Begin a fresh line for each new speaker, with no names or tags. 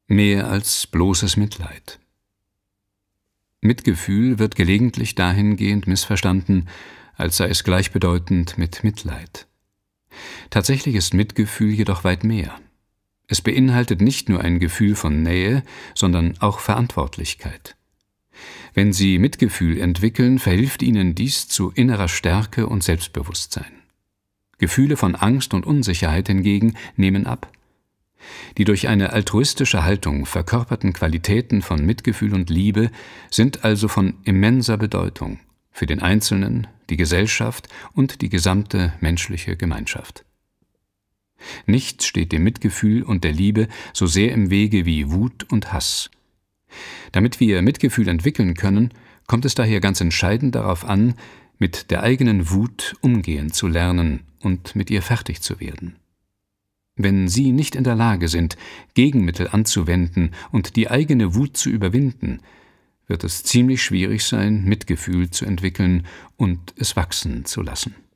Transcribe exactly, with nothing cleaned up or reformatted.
Mehr als bloßes Mitleid. Mitgefühl wird gelegentlich dahingehend missverstanden, als sei es gleichbedeutend mit Mitleid. Tatsächlich ist Mitgefühl jedoch weit mehr. Es beinhaltet nicht nur ein Gefühl von Nähe, sondern auch Verantwortlichkeit. Wenn Sie Mitgefühl entwickeln, verhilft Ihnen dies zu innerer Stärke und Selbstbewusstsein. Gefühle von Angst und Unsicherheit hingegen nehmen ab. Die durch eine altruistische Haltung verkörperten Qualitäten von Mitgefühl und Liebe sind also von immenser Bedeutung für den Einzelnen, die Gesellschaft und die gesamte menschliche Gemeinschaft. Nichts steht dem Mitgefühl und der Liebe so sehr im Wege wie Wut und Hass. Damit wir Mitgefühl entwickeln können, kommt es daher ganz entscheidend darauf an, mit der eigenen Wut umgehen zu lernen und mit ihr fertig zu werden. Wenn Sie nicht in der Lage sind, Gegenmittel anzuwenden und die eigene Wut zu überwinden, wird es ziemlich schwierig sein, Mitgefühl zu entwickeln und es wachsen zu lassen.